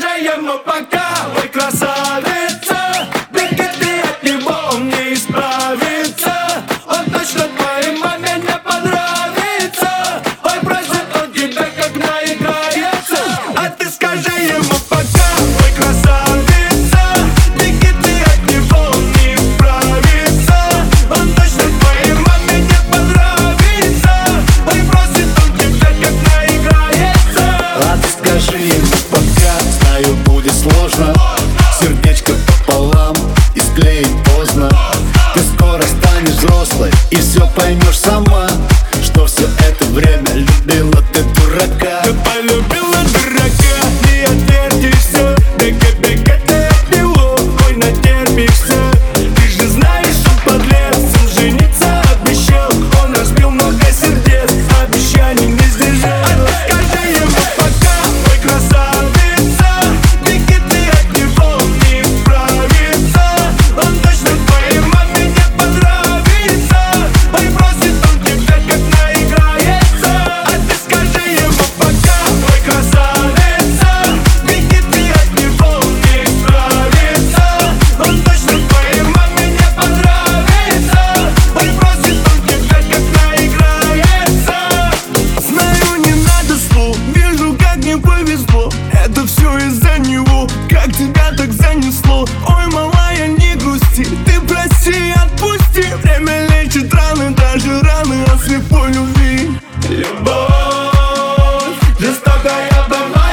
скажи ему пока, ой, красавица. Ведь ты от него он не исправится. Он точно твоей маме не понравится. Ой, просит он тебя как наиграется. А ты скажи ему пока, ой, красавица. Ведь ты от него он не исправится. Он точно твоей маме не понравится. Ой, просит он тебя как наиграется. А ты скажи ему пока, знаю, будет сложно. Сердечко пополам и склеить поздно. Ты скоро станешь взрослой и все поймешь сама, что все это время любила ты дурака. Ты полюбила дурака, не отвертишься. Бега, ты от него, ой, натерпишься. Ты же знаешь, он подлец, он жениться обещал. Он разбил много сердец, обещаний не сдержал. А ты скажи ему пока, ой, красавица. Ведь ты от него не исправится. Он точно твоей маме не понравится. Ой, просит он тебя как наиграется. А ты скажи ему пока, ой, красавица. Ведь ты от него не исправится. Он точно твоей маме не понравится. Ой, просит он тебя как наиграется. Знаю, не надо слов, вижу, как не повезло. Это все из-за него, как тебя так занесло. Ой, малая, не грусти, ты прости, отпусти. Время лечит раны, даже раны от слепой любви. Любовь, жестокая бывает.